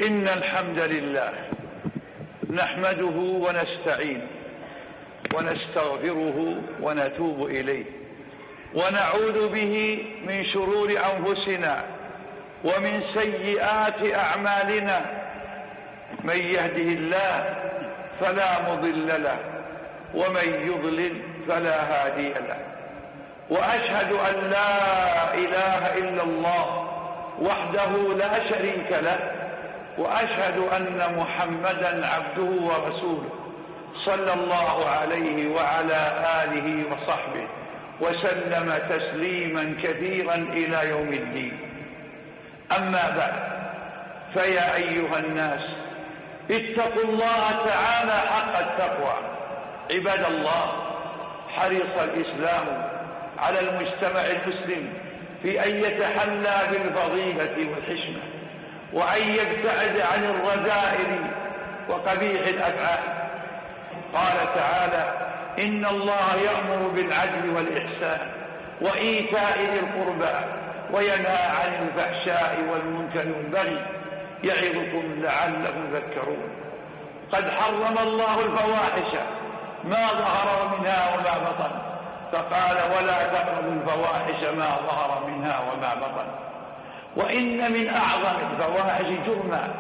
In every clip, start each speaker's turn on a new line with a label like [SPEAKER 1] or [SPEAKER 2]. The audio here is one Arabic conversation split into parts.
[SPEAKER 1] إن الحمد لله نحمده ونستعينه ونستغفره ونتوب إليه ونعوذ به من شرور أنفسنا ومن سيئات أعمالنا. من يهده الله فلا مضل له ومن يضلل فلا هادي له. وأشهد أن لا إله إلا الله وحده لا شريك له، وأشهد أن محمدا عبده ورسوله صلى الله عليه وعلى آله وصحبه وسلم تسليما كثيرا إلى يوم الدين. أما بعد، فيا أيها الناس اتقوا الله تعالى حق التقوى. عباد الله، حرص الإسلام على المجتمع المسلم في أن يتحلى بالفضيلة والحشمة، وأن يبتعد عن الرذائل وقبيح الأفعال. قال تعالى: إن الله يأمر بالعدل والإحسان وإيتاء ذي القربى وينهى عن الفحشاء والمنكر والبغي يعظكم لعلكم تذكرون. قد حرم الله الفواحش ما ظهر منها وما بطن، فقال: ولا تقربوا الفواحش ما ظهر منها وما بطن. وإن من أعظم الفواحش جرما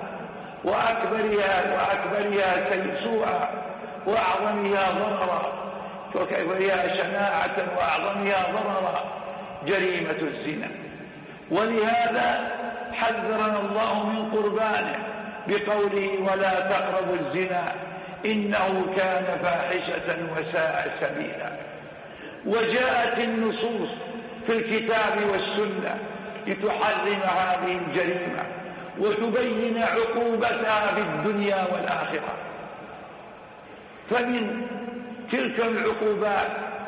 [SPEAKER 1] وأكبرها سوءا وأعظمها ضررا وأكبرها شناعة وأعظمها ضررا جريمة الزنا. ولهذا حذرنا الله من قربانه بقوله: ولا تقربوا الزنا إنه كان فاحشة وساء سبيلا. وجاءت النصوص في الكتاب والسنة لتحرم هذه الجريمة وتبين عقوبتها في الدنيا والآخرة. فمن تلك العقوبات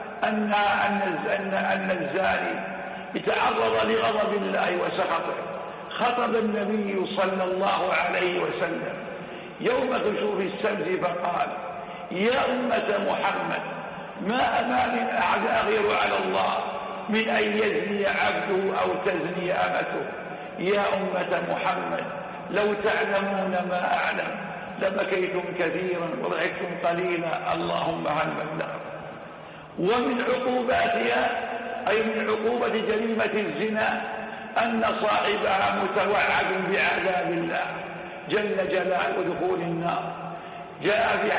[SPEAKER 1] أن الزاني يتعرض لغضب الله وسخطه. خطب النبي صلى الله عليه وسلم يوم كسوف الشمس فقال: يا أمة محمد، ما أمام أحد أغير على الله من أن يزني عبده أو تزني أمته. يا أمة محمد، لو تعلمون ما أعلم لبكيتم كثيرا وضحكتم قليلا، اللهم هل بلغ. ومن عقوباتها أي من عقوبة جريمة الزنا أن صاحبها متوعد بعذاب الله جل جلاله ودخول النار. جاء في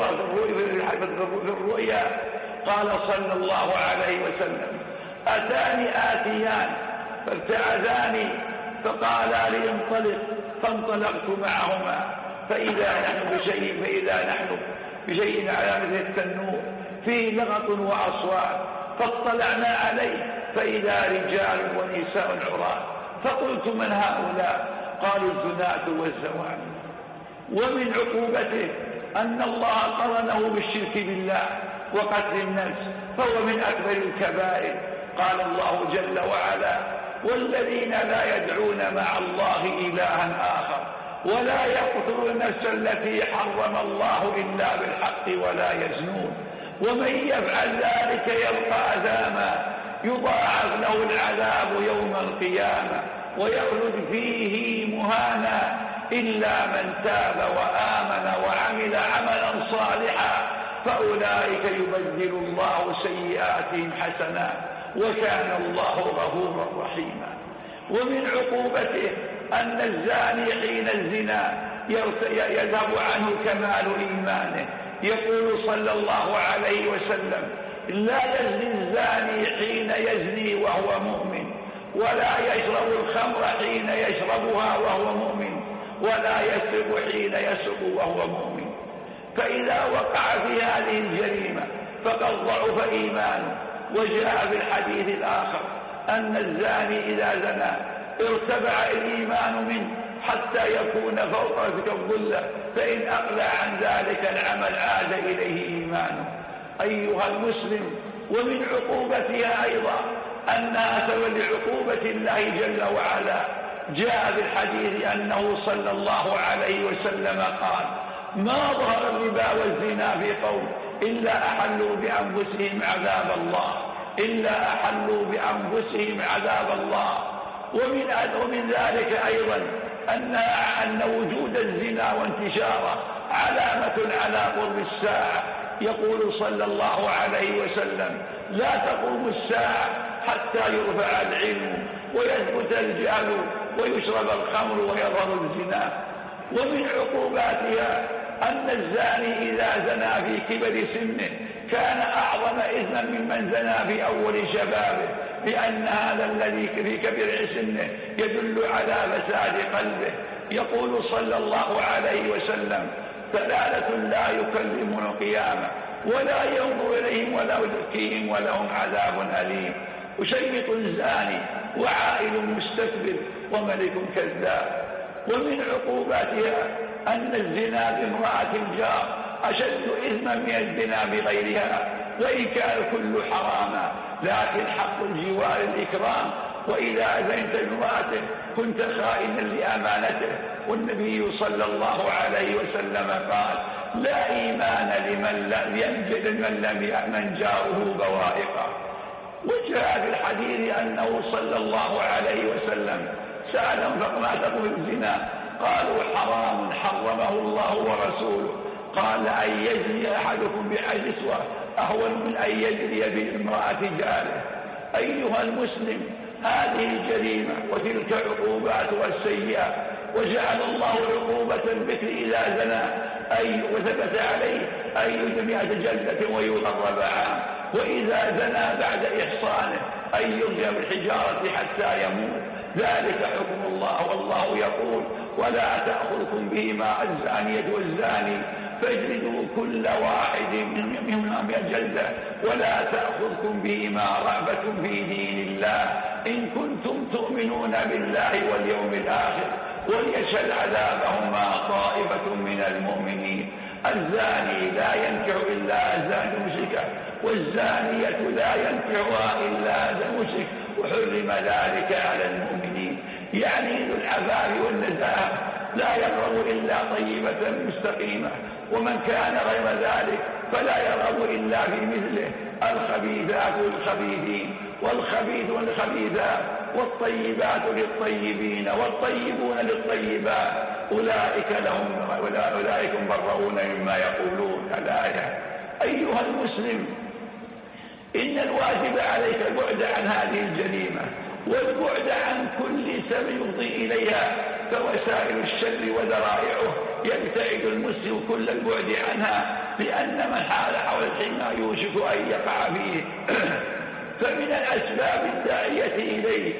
[SPEAKER 1] الرؤيا قال صلى الله عليه وسلم: أتاني آتيان فابتعداني فقالا لي انطلق، فانطلقت معهما فإذا نحن بشيء على مثل التنور فيه لغط وأصوات، فاطلعنا عليه فإذا رجال ونساء عراة، فقلت: من هؤلاء؟ قالوا: الزناة والزواني. ومن عقوبته أن الله قرنه بالشرك بالله وقتل النفس، فهو من أكبر الكبائر. قال الله جل وعلا: والذين لا يدعون مع الله إلها آخر ولا يقتلون النفس التي حرم الله إلا بالحق ولا يزنون ومن يفعل ذلك يلقى أثاما يضاعف له العذاب يوم القيامة ويخلد فيه مهانا إلا من تاب وآمن وعمل عملا صالحا فأولئك يبدل الله سيئاتهم حسنات وكان الله غفورا رحيما. ومن عقوبته أن الزاني حين الزنا يذهب عنه كمال إيمانه. يقول صلى الله عليه وسلم: لا يزني الزاني حين يزني وهو مؤمن، ولا يشرب الخمر حين يشربها وهو مؤمن، ولا يسرق حين يسرق وهو مؤمن. فإذا وقع في هذه الجريمة فقد ضعف إيمانه. وجاء في الحديث الآخر أن الزاني إذا زنى ارتفع الإيمان منه حتى يكون فوق الظلة، فإن أقلع عن ذلك العمل عاد إليه إيمانه. أيها المسلم، ومن عقوبتها أيضا أنها سبب لعقوبة الله جل وعلا. جاء في الحديث أنه صلى الله عليه وسلم قال: ما ظهر الربا والزنا في قوم إلا أحلوا بأنفسهم عذاب الله. ومن ذلك أيضا أن وجود الزنا وانتشاره علامة على قرب الساعة. يقول صلى الله عليه وسلم: لا تقوم الساعة حتى يرفع العلم ويثبت الجهل ويشرب الخمر ويظهر الزنا. ومن عقوباتها أن الزاني إذا زنى في كبر سنه كان أعظم إثما ممن زنى في أول شبابه، لأن هذا الذي في كبر سنه يدل على فساد قلبه. يقول صلى الله عليه وسلم: ثلاثة لا يكلمون القيامة ولا ينظر إليهم ولا يزكيهم ولهم عذاب أليم: وشيط زاني وعائل مستكبر وملك كذاب. ومن عقوباتها أن الزنا بامرأة الجار أشد إثما من الزنا بغيرها، وإن كان كل حراما، لكن حق الجوار الإكرام، وإذا أذنت بامرأته كنت خائنا لأمانته. والنبي صلى الله عليه وسلم قال: لا إيمان لمن لم يأمن جاره بوائقه. وجاء في الحديث أنه صلى الله عليه وسلم سألهم: فما تقول الزنا؟ قالوا: حرام حرمه الله ورسوله. قال: أن يجري أحدكم بحجسوة أهون من أن يجري بامرأة جاره. أيها المسلم، هذه الجريمة وتلك عقوبات والسيئات، وجعل الله عقوبة البكر إذا زنى وثبت عليه أن يجمع جلدة ويغرب عام، وإذا زنى بعد إحصانه أن يرجم بالحجارة حتى يموت. ذلك حكم الله. والله يقول: ولا تأخذكم بهما الزانية والزاني فاجلدوا كل واحد منهما 100 جلدة ولا تأخذكم بهما رأفة في دين الله إن كنتم تؤمنون بالله واليوم الآخر وليشهد عذابهما طائفة من المؤمنين. الزاني لا ينكح إلا زانية مشركة، والزانية لا ينكحها إلا زاني مشرك، وحرم ذلك على المؤمنين. يعني ذو العفاف والنزاهة لا يرغب إلا طيبة مستقيمة، ومن كان غير ذلك فلا يرغب إلا في مثله. الخبيثات للخبيثين والخبيثون للخبيثات والطيبات للطيبين والطيبون للطيبات أولئك مبرؤون مما يقولون. الآية. أيها المسلم، إن الواجب عليك البعد عن هذه الجريمة والبعد عن كل سبيل يفضي إليها، فوسائل الشر وذرائعه يبتعد المسلم كل البعد عنها، لأن من حال حول الحمى يوشك أن يقع فيه. فمن الأسباب الداعية إليه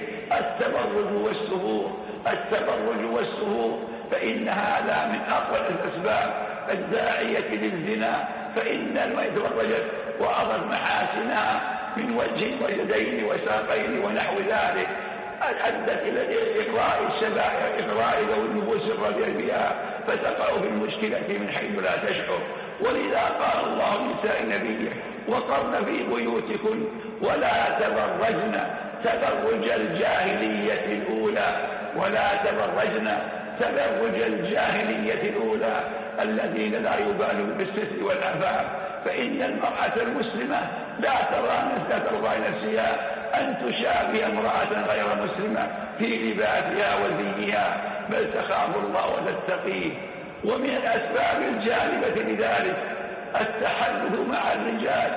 [SPEAKER 1] التبرج والسهور، فإن هذا من أقوى الأسباب الداعية للزنا. فإن المرأة تبرجت وأضت محاسنها من وجه ويدين وساقين ونحو ذلك أدت إلى إقراء ذوي النفوس الرضية بها، فتقع في المشكلة من حيث لا تشعر. ولذا قال الله لنساء نبيه: وقرن في بيوتكن ولا تبرجن تبرج الجاهلية الأولى، ولا تبرجن تبرج الجاهلية الأولى الذين لا يبالون بالستر والعفاف. فإن المرأة المسلمة لا ترضى نفسها أن تشابه امرأة غير مسلمة في لباسها وزيها، بل تخاف الله وتتقيه. ومن الأسباب الجالبة لذلك التحدث مع الرجال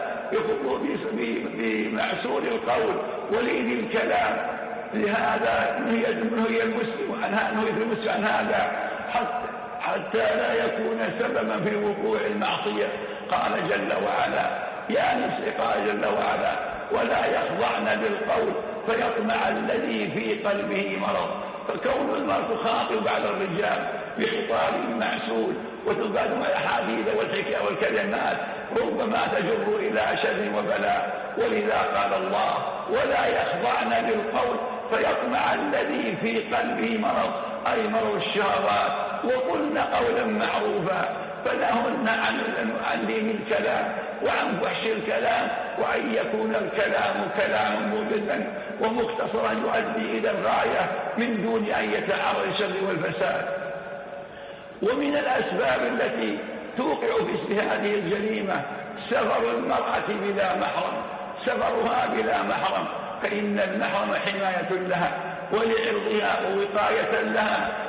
[SPEAKER 1] بمعسول القول ولين الكلام. لهذا نهي المسلم عن هذا حتى لا يكون سببا في وقوع المعصية. قال جل وعلا: يا نفس، قال جل وعلا: ولا يخضعن بالقول فيطمع الذي في قلبه مرض. فكون المرء تخاطب على الرجال بخطاب معسول وتبادل الأحاديث والحكاية والكلمات ربما تجر إلى شر وبلاء. ولذا قال الله: ولا يخضعن بالقول فيطمع الذي في قلبه مرض، أي مرض الشهوات، وقلن قولا معروفا. فنهن عن دين الكلام وعن فحش الكلام، وأن يكون الكلام كلاما مبنا ومختصرا يؤدي إلى الغاية من دون أن يتعرض الشر والفساد. ومن الأسباب التي توقع في هذه الجريمة سفر المرأة بلا محرم، سفرها بلا محرم، فإن المحرم حماية لها ولعرضها ووقاية لها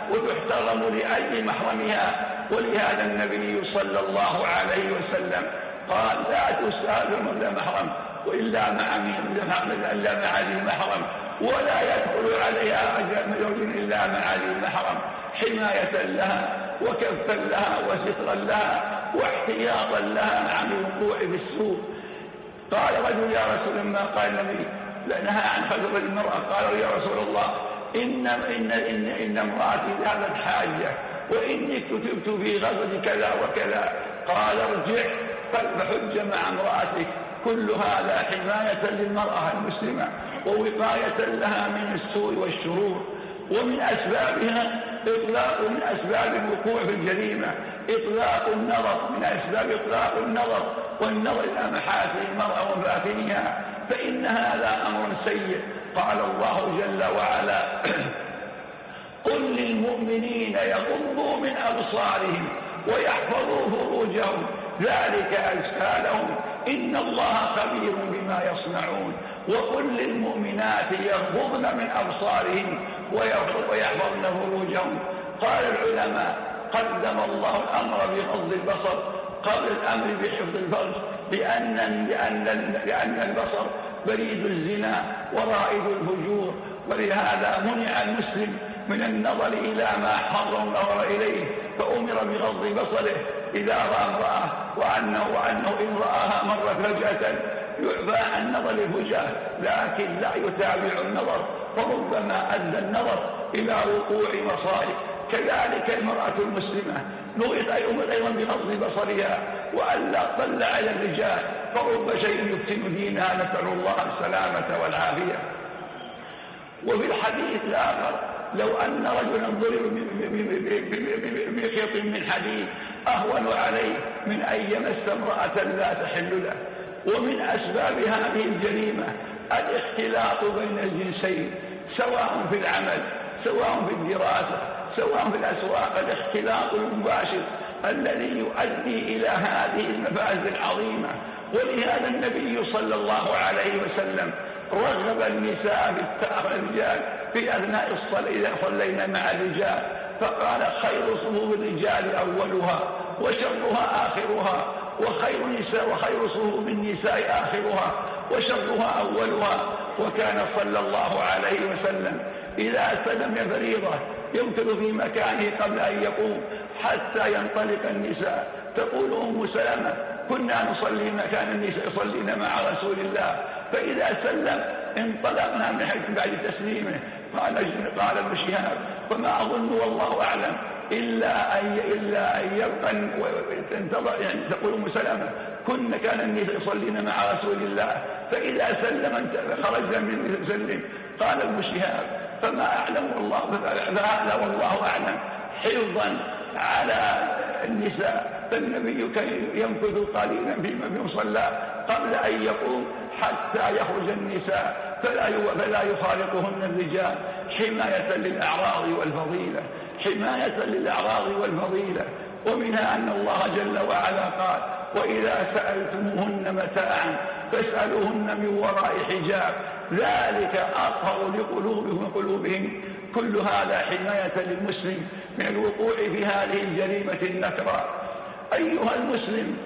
[SPEAKER 1] وتحترم لأجل محرمها. ولهذا النبي صلى الله عليه وسلم قال لا تسافر إلا محرم وإلا مع ذي محرم، ولا يدخل عليها زوج إلا مع ذي محرم، حماية لها وكفا لها وسترا لها واحتياطا لها عن الوقوع في السوء. قال رجل يا رسول الله، قال النبي نهى عن خلوة المرأة. قال يا رسول الله إن امرأتي ذهبت حاجة وإني كتبت في غزوة كذا وكذا. قال ارجع فحج مع امرأتك. كل هذا حماية للمرأة المسلمة ووقاية لها من السوء والشرور. ومن أسبابها من أسباب الوقوع في الجريمة إطلاق النظر، من أسباب إطلاق النظر والنظر إلى محاسن المرأة ومفاتنها، فإن هذا أمر سيء. قال الله جل وعلا قل للمؤمنين يغضوا من أبصارهم ويحفظوا فروجهم ذلك أزكى لهم إن الله خبير بما يصنعون. وقل للمؤمنات يغضضن من أبصارهن ويحفظن فروجهم. قال العلماء قدم الله الأمر بغض البصر قبل الأمر بحفظ الفرج، لأن البصر بريد الزنا ورائد الفجور، ولهذا منع المسلم من النظر إلى ما حرم الله إليه، فأمر بغض بصره إذا رأى امرأة، وأنه إن رآها مرت فجأة يعفى عن نظر الفجاه، لكن لا يتابع النظر، فربما أدى النظر إلى وقوع مصائب. كذلك المرأة المسلمة نغيت أيضا بغض بصرها وألا تطلع على الرجال، فرب شيء يفتن دينها، نسأل الله السلامة والعافية. وفي الحديث الآخر لو أن رجلا ضرب بخيط من حديد أهون عليه من أن يمس امرأة لا تحل له. ومن أسباب هذه الجريمة الاختلاط بين الجنسين، سواء في العمل سواء في الدراسة سواء في الأسواق، الاختلاط المباشر الذي يؤدي إلى هذه المفاسد العظيمة. ولهذا النبي صلى الله عليه وسلم رغب النساء بالتأخر الرجال في أثناء الصلاة إذا صلينا مع الرجال، فقال خير صفوف الرجال أولها وشرها آخرها، وخير صفوف النساء آخرها وشرها أولها. وكان صلى الله عليه وسلم إذا سلم فريضة يمكث في مكانه قبل أن يقوم حتى ينطلق النساء. تقول أم سلمة كنا نصلي مكان النساء يصلين مع رسول الله، فإذا سلم انطلقنا من حيث بعد تسليمه. قال ابن شهاب فما أظن والله أعلم إلا أن يبقى تنتظر، يعني تقول أم سلمة كان النساء يصلين مع رسول الله فإذا سلم خرجنا من سلم. قال ابن شهاب فما أعلم والله، فهذا والله أعلم حفظا على النساء، فالنبي كان يمكث قليلا في مصلى قبل أن يقوم حتى يخرج النساء فلا يفارقهن الرجال، حماية للأعراض والفضيلة، حماية للأعراض والفضيلة. ومنها أن الله جل وعلا قال وإذا سألتموهن متاعا فاسألوهن من وراء حجاب ذلك أطهر لقلوبهم وقلوبهم. كل هذا حماية للمسلم من الوقوع في هذه الجريمة النكراء. أيها المسلم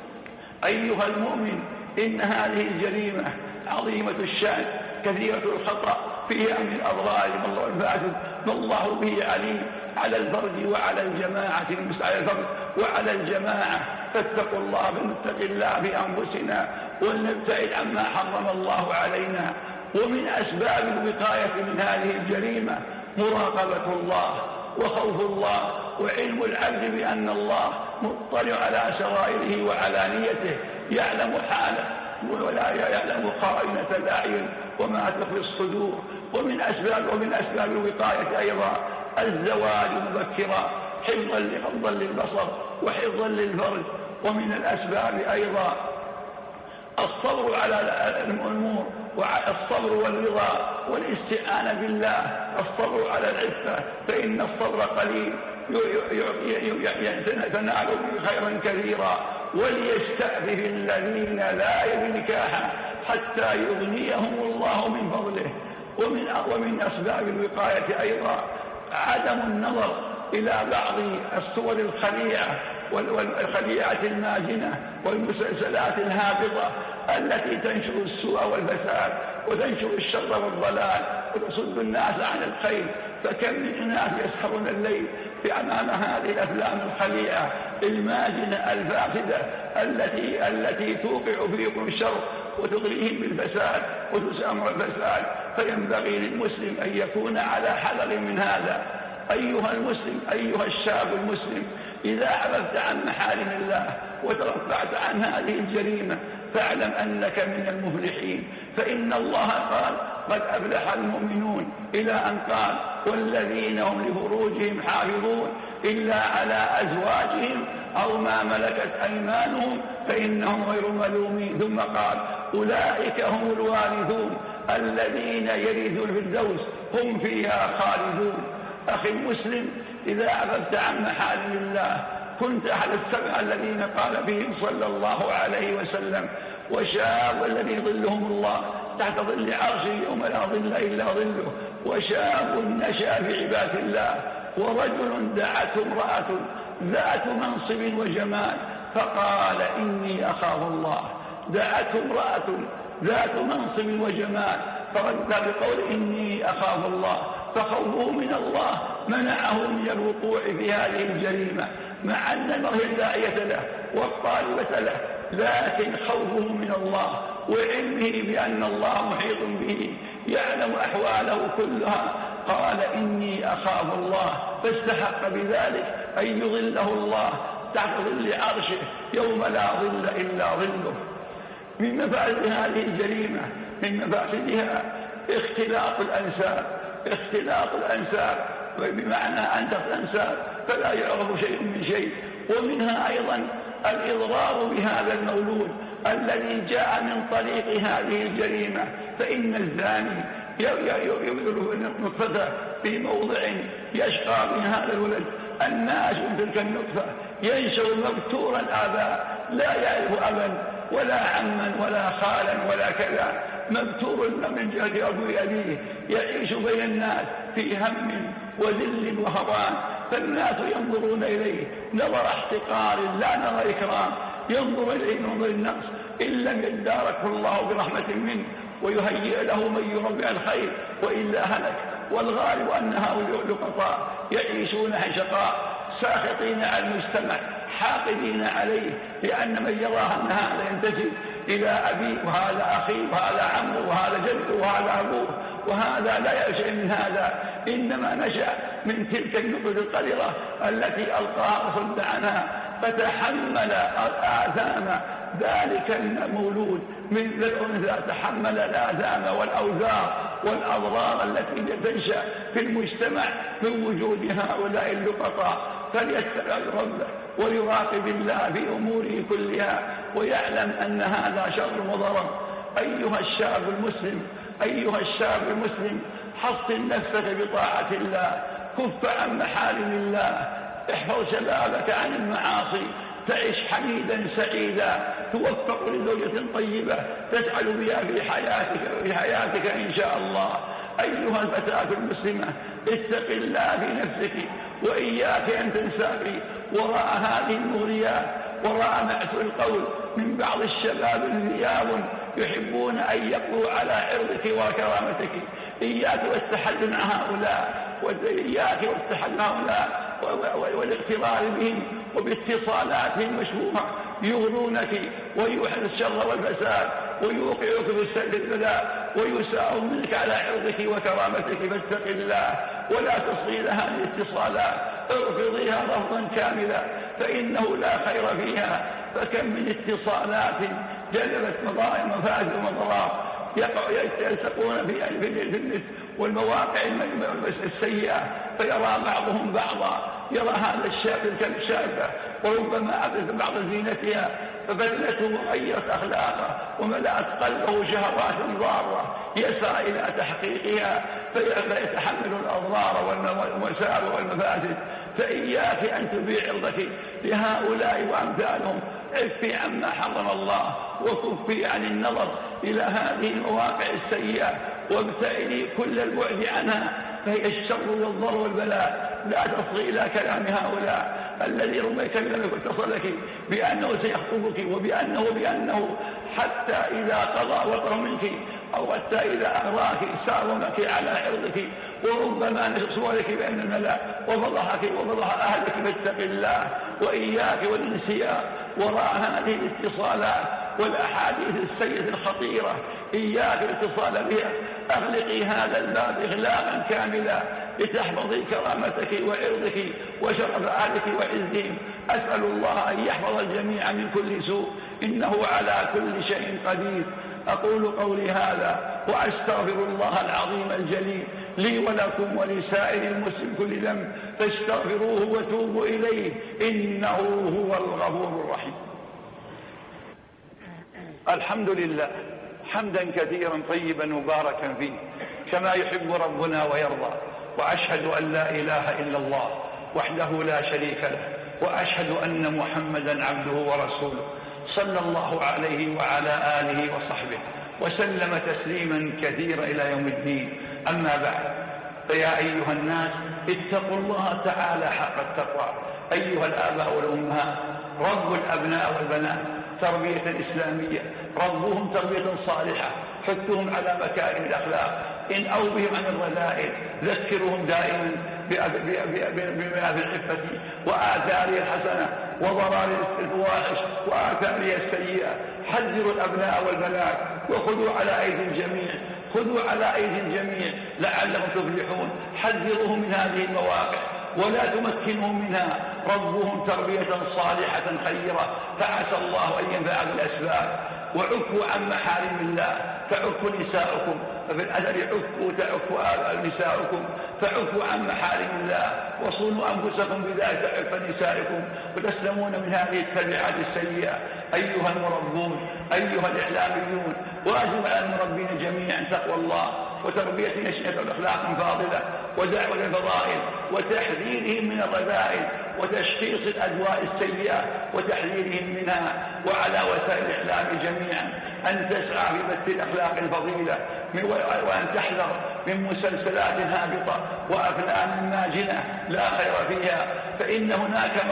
[SPEAKER 1] أيها المؤمن، إن هذه الجريمة عظيمة الشأن كثيرة الخطأ فيها من الأضرار والفاسد، والله به عليم على الفرد وعلى الجماعة، على الفرد وعلى الجماعة. فاتقوا الله بنتق الله في أنفسنا ولنبتعد عما حرم الله علينا. ومن أسباب الوقاية من هذه الجريمة مراقبة الله وخوف الله وعلم العبد بأن الله مطلع على سرائره وعلانيته، يعلم حاله ولا يعلم خائنة الأعين وما تخفي الصدور. ومن أسباب الوقاية أيضا الزواج مبكرا حفظا للبصر وحفظا للفرج. ومن الأسباب أيضا الصبر على الأمور، والصبر والرضا والاستعانة بالله، الصبر على العفة، فإن الصبر قليل تنال به خيرا كثيرا. وليستأذن الذين لا يجدون نكاحا حتى يغنيهم الله من فضله. ومن أسباب الوقاية أيضا عدم النظر إلى بعض الصور الخليعة والخليعة الماجنة والمسلسلات الهابطة التي تنشر السوء والفساد وتنشر الشر والضلال وتصد الناس عن الخير. فكم من الناس يسهرون الليل أمام هذه الأفلام الخليعة الماجنة الفاسدة التي توقع فيكم الشر وتغريهم بالفساد وتسامر الفساد. فينبغي للمسلم أن يكون على حذر من هذا. أيها المسلم، أيها الشاب المسلم، إذا عرفت عن محارم الله وترفعت عن هذه الجريمة فاعلم أنك من المفلحين. فإن الله قال: قد أفلح المؤمنون، إلى أن قال: والذين هم لفروجهم حافظون إلا على أزواجهم أو ما ملكت أيمانهم فإنهم غير ملومين. ثم قال: أولئك هم الوارثون الذين يرثون الفردوس هم فيها خالدون. أخي المسلم، إذا عرفت عن محارم الله كنت أحد السبع الذين قال فيهم صلى الله عليه وسلم: وشاب الذي ظلهم الله تحت ظل عرشه يوم لا ظل إلا ظله، وشاب نشأ في عبادة الله، ورجل دعته امرأة ذات منصب وجمال فقال: إني أخاف الله. دعته امرأة ذات منصب وجمال فرد بقول: إني أخاف الله. فخوفه من الله منعه من الوقوع في هذه الجريمة، مع أن المرء الداعية له والطالبة له، لكن خوفه من الله وعلمه بأن الله محيط به يعلم أحواله كلها قال: إني أخاف الله. فاستحق بذلك أن يظله الله تحت ظل عرشه يوم لا ظل إلا ظله. من مفاسد هذه الجريمة، من مفاسدها اختلاط الأنساب بمعنى أن الأنساب فلا يعرف شيء من شيء. ومنها أيضا الإضرار بهذا المولود الذي جاء من طريق هذه الجريمة. فإن الزاني يبذل نطفته في موضع يشقى من هذا الولد الناس من تلك النطفة، ينشأ مبتور الآباء لا يعرف أبا ولا عما ولا خالا ولا كذا، مبتور من جهة أبيه، يعيش بين الناس في هم وذل وهوان. فالناس ينظرون إليه نظر احتقار لا نظر إكرام، ينظر إليه نظر النقص إن لم يداركه الله برحمة منه ويهيئ له من يربع الخير وإلا هلك. والغالب أن هؤلاء لقطاء يعيشون شقاء ساخطين على المجتمع حاقدين عليه، لأن من يرى أن هذا ينتسب إلى أبيه وهذا أخيه وهذا عمه وهذا جده وهذا أبوه، وهذا لا يشأ من هذا، إنما نشأ من تلك النقود القذرة التي ألقاها وصد عنها، فتحمل آثام ذلك المولود من الأنثى، تحمل الآثام والأوزار والأضرار التي تنشأ في المجتمع من وجود هؤلاء اللقطاء. فليتقي ربه ويراقب الله في أموره كلها ويعلم أن هذا شر وضرر. أيها الشاب المسلم، حصن نفسك بطاعة الله، كف عن محارم الله، احفظ شبابك عن المعاصي، تعيش حميدا سعيدا، توفق لزوجة طيبة تجعل بها في حياتك إن شاء الله. أيها الفتاة المسلمة، اتق الله في نفسك وإياك أن تنساقي وراء هذه المغريات، وراء نعت القول من بعض الشباب الذياب يحبون أن يقضوا على عرضك وكرامتك. إياك والتحدث مع هؤلاء، وإياك والتحدث مع هؤلاء والاغترار بهم وباتصالاتهم المشبوهة، يغرونك ويوحد الشر والفساد ويوقعك في البلاء ويساء منك على عرضك وكرامتك. فاتق الله ولا تصغي لها الاتصالات، ارفضيها رفضا كاملا فإنه لا خير فيها. فكم من اتصالات جلبت مفاسد ومضرات يلتقون في النت والمواقع السيئة، فيرى بعضهم بعضا، يرى هذا الشاب تلك الشابة وربما أبدت بعض زينتها فبدلته وغيرت أخلاقه وملأت قلبه شهوات ضارة يسعى إلى تحقيقها، فيتحمل الأضرار والمساوئ والمفاسد. فإياك أن تبيع عرضك لهؤلاء وأمثالهم، عفي عما حرم الله وكفي عن النظر إلى هذه المواقع السيئة وابتعدي كل البعد عنها. فهي الشر والضر والبلاء. لا تصغي إلى كلام هؤلاء الذي ربما يكلمك واتصلك بأنه سيخطبك وبأنه حتى إذا قضى وطره منك أو حتى إذا أغراك سارمك على عرضك وربما نصورك بأن الملأ وفضحك وفضح أهلك. فاتق الله وإياك والانسياء وراء هذه الاتصالات والأحاديث السيئة الخطيرة، إياك الاتصال بها. أغلقي هذا الباب إغلاقا كاملا لتحفظي كرامتك وعرضك وشرف أهلك وعزهم. أسأل الله أن يحفظ الجميع من كل سوء، إنه على كل شيء قدير. أقول قولي هذا وأستغفر الله العظيم الجليل لي ولكم ولسائر المسلم كل ذنب، فاستغفروه وتوبوا إليه إنه هو الغفور الرحيم. الحمد لله حمدا كثيرا طيبا مباركا فيه كما يحب ربنا ويرضى، وأشهد أن لا إله إلا الله وحده لا شريك له، وأشهد أن محمدا عبده ورسوله صلى الله عليه وعلى آله وصحبه وسلم تسليما كثيرا إلى يوم الدين. أما بعد، فيا أيها الناس اتقوا الله تعالى حق التقوى. أيها الآباء والأمهات، رب الأبناء والبنات تربية إسلامية، ربهم تربية صالحة، حثهم على مكارم الأخلاق، إن أو بهم عن الرذائل، ذكرهم دائما بما في العفة وآثاره الحسنة وضرار الفواحش وآثاره السيئة. حذروا الأبناء والبنات وخذوا على أيدي الجميع، خذوا على أيدي الجميع لعلهم تفلحون. حذروهم من هذه المواقع ولا تمكنهم منها، ربهم تربية صالحة خيرة، فعسى الله أن ينفع بالأسباب. وعفوا عن محارم الله فعفوا نساؤكم، ففي الأثر عفوا تعفوا نساؤكم، فعفوا عن محارم الله وصونوا أنفسكم بذلك تعف نسائكم وتسلمون من هذه التبعات السيئة. أيها المربون، أيها الإعلاميون، واجب على المربين جميعا تقوى الله وتربية نشأة الأخلاق الفاضلة ودعوة الفضائل وتحذيرهم من الرذائل وتشخيص الأدواء السيئة وتحذيرهم منها. وعلى وسائل الإعلام جميعا أن تسعى في بث الأخلاق الفضيلة وأن تحذر من مسلسلات هابطة وأفلام ماجنة لا خير فيها، فإن هناك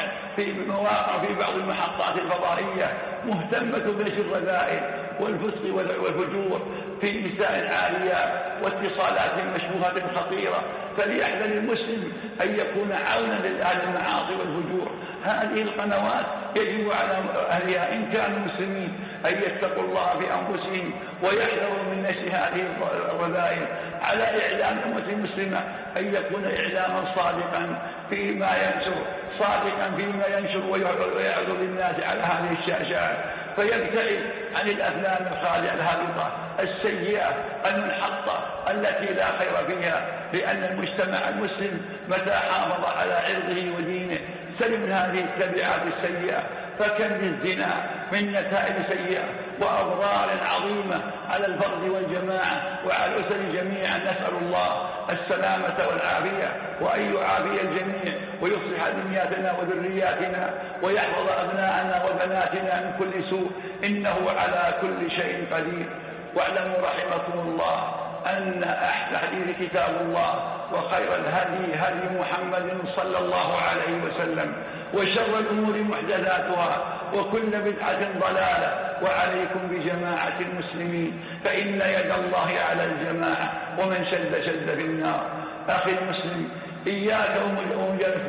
[SPEAKER 1] مواقع في بعض المحطات الفضائية مهتمة بنشر الرذائل والفسق والفجور في نساء عاريات واتصالات مشبوهة خطيرة. فليحذر المسلم أن يكون عونا لأهل المعاصي والفجور. هذه القنوات يجب على أهلها إن كانوا مسلمين أن يتقوا الله في أنفسهم ويحذروا من نشر هذه الرذائل. على إعلام الأمة المسلمة أن يكون إعلاما صادقا فيما ينشر، صادقا فيما ينشر ويعرض للناس على هذه الشاشات، فيبتعد عن الأفلام الخادعة الهابطة السيئة المنحطة التي لا خير فيها، لأن المجتمع المسلم متى حافظ على عرضه ودينه سلم من هذه التبعات السيئة. فكم للزنا من نتائج سيئة وأضرار عظيمة على الفرد والجماعة وعلى الأسر جميعا. نسأل الله السلامة والعافية وأن يعافي الجميع ويصلح دنياتنا وذرياتنا ويحفظ أبناءنا وبناتنا من كل سوء، إنه على كل شيء قدير. واعلموا رحمكم الله أن أحسن حديث كتاب الله، وخير الهدي هدي محمد صلى الله عليه وسلم، وشر الأمور محدثاتها، وكل بدعة ضلالة. وعليكم بجماعة المسلمين فإن يد الله على الجماعة، ومن شد في النار. أخي المسلم، إياك ومجالسة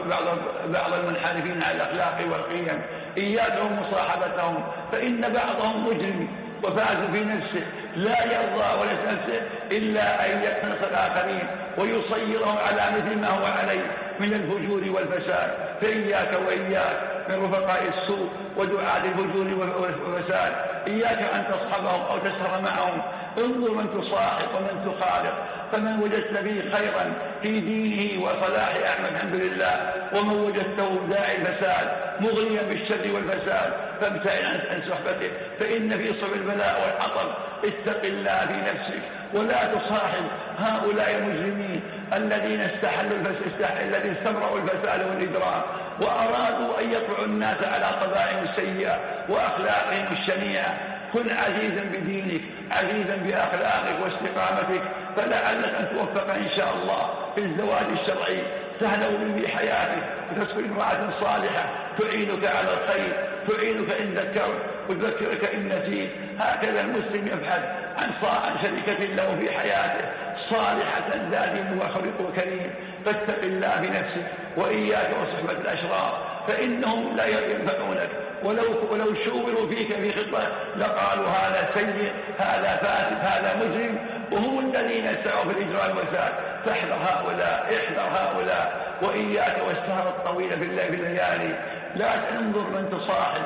[SPEAKER 1] بعض المنحرفين على الأخلاق والقيم، إياك ومصاحبتهم، فإن بعضهم مجرم وفاز في نفسه لا يرضى ولا نفسه إلا أن يقنص الآخرين ويصيرهم على مثل ما هو عليه من الفجور والفساد. فإياك وإياك من رفقاء السوء ودعاة الفجور والفساد، إياك أن تصحبهم أو تسهر معهم. انظر من تصاحب ومن تخالط، فمن وجدت فيه خيرا في دينه وصلاح أعمى الحمد لله، ومن وجدته داعي الفساد مغريا بالشر والفساد فابتعد عن صحبته، فإن في صعب البلاء والحطب. اتق الله في نفسك ولا تصاحب هؤلاء المجرمين الذين الذين استمروا الفساد والإجرام وأرادوا أن يطلعوا الناس على طبائعهم السيئة وأخلاقهم الشنيعة. كن عزيزا بدينك عزيزا بأخلاقك واستقامتك، فلعلك أن توفق إن شاء الله في الزواج الشرعي، تهنو في حياتك وتسكن امرأة صالحة تعينك على الخير، تعينك إن ذكرت وتذكرك إن نسيت. هكذا المسلم يبحث عن شريكة له في حياته صالحة ذات دين وخلق كريم. فاتق الله بنفسك وإياك وصحبة الأشرار، فإنهم لا ينفعونك، ولو شوروا فيك في خطة لقالوا هذا سيء، هذا فاسد، هذا مجرم، وهم الذين سعوا في الإجراء والفساد. فاحذر هؤلاء، احذر هؤلاء، وإياك والسهر الطويل في الليالي. لا تنظر من تصاحب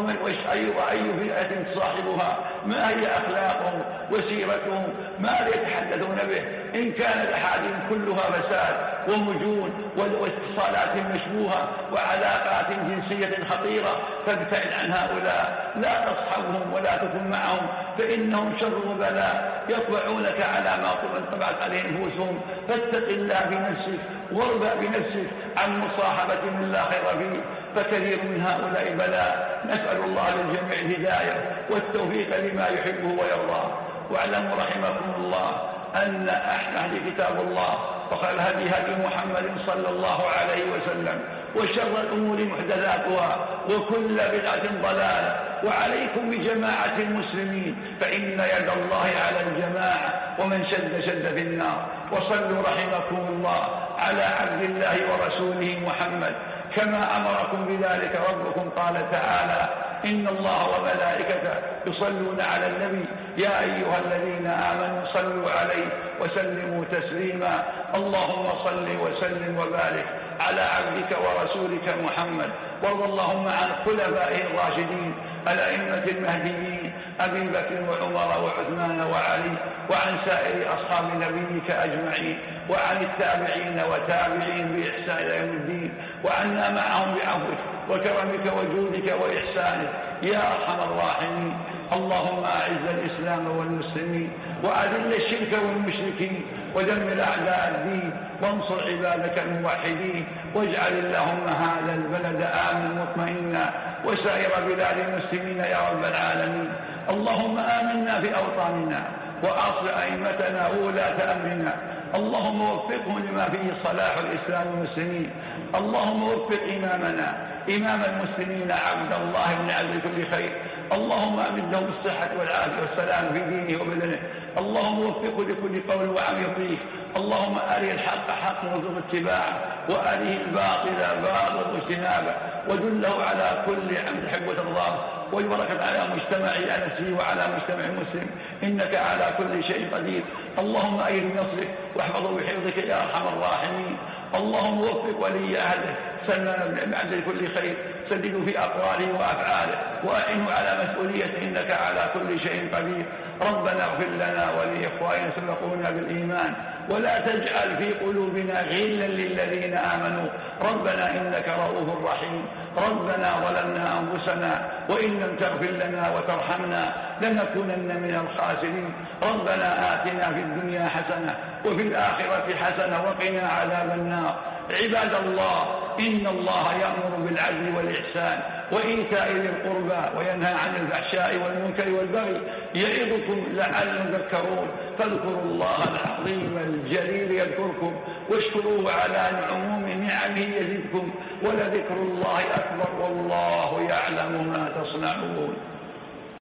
[SPEAKER 1] وأي فئة تصاحبها، ما هي أخلاقهم وسيرتهم، ماذا يتحدثون به. إن كان الأحاديث كلها فساد ومجون واتصالات مشبوهة وعلاقات جنسية خطيرة، فابتعد عن هؤلاء، لا تصحبهم ولا تكن معهم، فإنهم شر وبلاء يطبعونك على ما طبعت عليه نفوسهم. فاتق الله بنفسك واربع بنفسك عن مصاحبة من لا خير فيه، فكثير من هؤلاء بلاء. نسأل الله للجميع الهداية والتوفيق لما يحبه ويرضاه. واعلموا رحمكم الله أن أحسن كتاب الله، وخير الهدي هدي محمد صلى الله عليه وسلم، وشر الأمور محدثاتها، وكل بدعة ضلالة. وعليكم بجماعة المسلمين، فإن يد الله على الجماعة، ومن شد في النار. وصلوا رحمكم الله على عبد الله ورسوله محمد كما أمركم بذلك ربكم. قال تعالى: إن الله وملائكته يصلون على النبي يا أيها الذين آمنوا صلوا عليه وسلموا تسليما. اللهم صل وسلم وبارك على عبدك ورسولك محمد. وارض اللهم عن خلفائه الراشدين الأئمة المهديين أبي بكر وعمر وعثمان وعلي، وعن سائر أصحاب نبيك أجمعين، وعن التابعين وتابعين بإحسان إلى يوم الدين، وعنا معهم بعفوك وكرمك وجودك وإحسانك يا أرحم الراحمين. اللهم أعز الإسلام والمسلمين، وأذل الشرك والمشركين، ودمر أعداء الدين، وانصر عبادك الموحدين. واجعل اللهم هذا البلد آمنا مطمئنا، وسائر بلاد المسلمين يا رب العالمين. اللهم آمنا في أوطاننا، وأصلح أئمتنا وولاة أمرنا. اللهم وفقهم لما فيه صلاح الإسلام والمسلمين. اللهم وفق إمامنا إمام المسلمين عبد الله بن عبد كل خير. اللهم أمده بالصحة والعافية والسلام في دينه وبدنه. اللهم وفقه لكل قول وعمل يرضيك. اللهم أري الحق حقا وارزقه اتباعه، وأريه الباطل باطلا واجتنابه، ودله على كل عمل تحب وترضاه، والبركة على مجتمع نفسه وعلى مجتمع المسلم، إنك على كل شيء قدير. اللهم أيد بنصرك واحفظه بحفظك يا أرحم الراحمين. اللهم وفق ولي عهده سلمان بن عبد كل خير، سدده في أقواله وأفعاله، وأعنه على مسؤوليته، إنك على كل شيء قدير. ربنا اغفر لنا ولإخواننا سبقونا بالإيمان، ولا تجعل في قلوبنا غلا للذين آمنوا. ربنا إنك رؤوف رحيم. ربنا ظلمنا أنفسنا، وإن لم تغفر لنا وترحمنا لنكونن من الخاسرين. ربنا آتنا في الدنيا حسنة وفي الآخرة حسنة وقنا عذاب النار. عباد الله، إن الله يأمر بالعدل والإحسان وإيتاء ذي القربى، وينهى عن الفحشاء والمنكر والبغي، يعظكم لعلكم تذكرون. فاذكروا الله العظيم الجليل يذكركم، واشكروه على عموم نعمه يزدكم، ولذكر الله أكبر، والله يعلم ما تصنعون.